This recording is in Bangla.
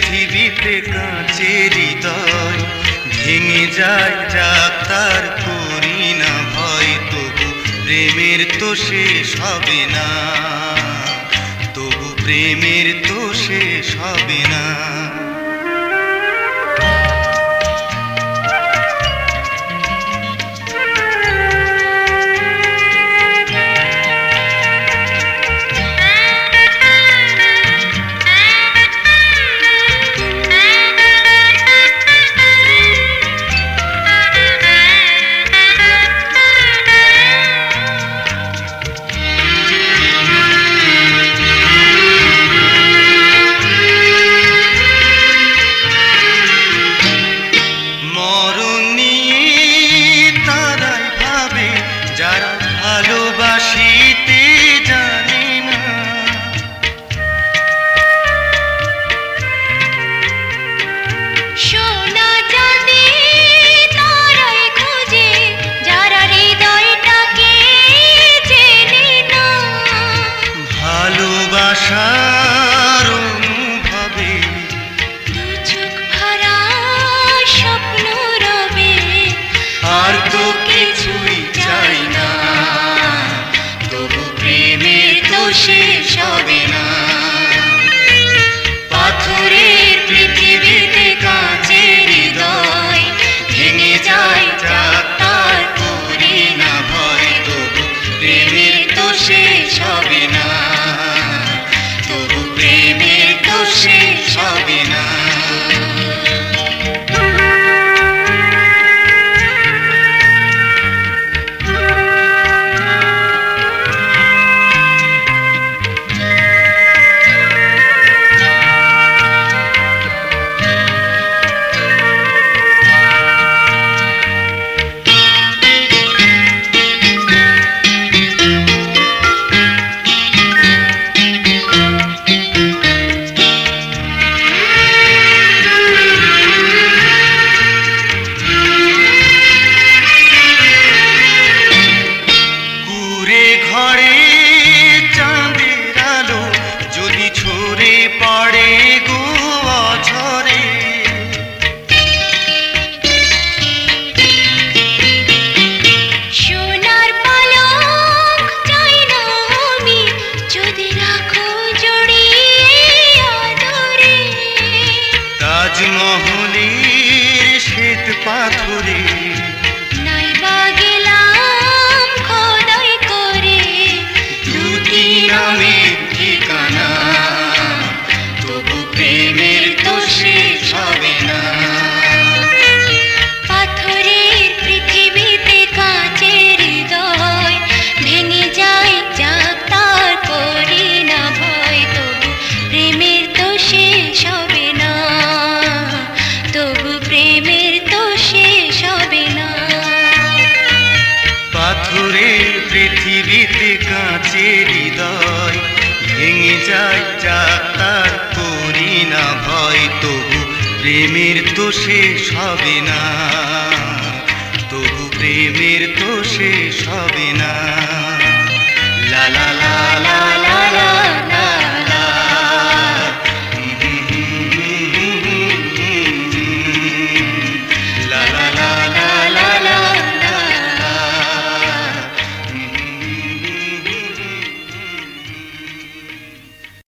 পৃথিবীতে কাঁচের হৃদয় ভেঙে যায় যাক তার করি না ভয়, তবু প্রেমের তো শেষ হবে না, তবু প্রেমের তো শেষ হবে না। যারা ভালোবাসিতে জানে না, সোনা চাঁদে তারাই খোঁজে যারা হৃদয়টাকে চেনে না। ভালোবাসার অনুভবে দু চোখ ভরা স্বপ্ন রবে, আর তো কিছুই চাই না, তবু প্রেমের তো শেষ হবে না। পাথরের পৃথিবীতে কাঁচের হৃদয় ভেঙে যায় যাক তার করি না ভয়, তবু প্রেমের তো শেষ হবে না, তবু প্রেমের তো শেষ হবে না। ঘরে চাঁদের আলো যদি ছড়ে পড়ে গো অঝরে, সোনার পালক চাই না আমি যদি রাখো জড়িয়ে আদরে। তাজমহলের শ্বেত পাথরে নাইবা গেলাম খোদাই করে দুটি নামের ঠিকানা, তবু প্রেমের তো শেষ হবে না। পাথরের পৃথিবীতে কাঁচের হৃদয় ভেঙে যায় যাক তার করি না ভয়, তবু প্রেমের তো শেষ হবে না, তবু প্রেমের তো শেষ হবে না। পাথরের পৃথিবীতে কাঁচের হৃদয় ভেঙে যায় যাক তার করি না ভয়, তবু প্রেমের তো শেষ হবে না, তবু প্রেমের তো শেষ হবে না। লা লা লা লা।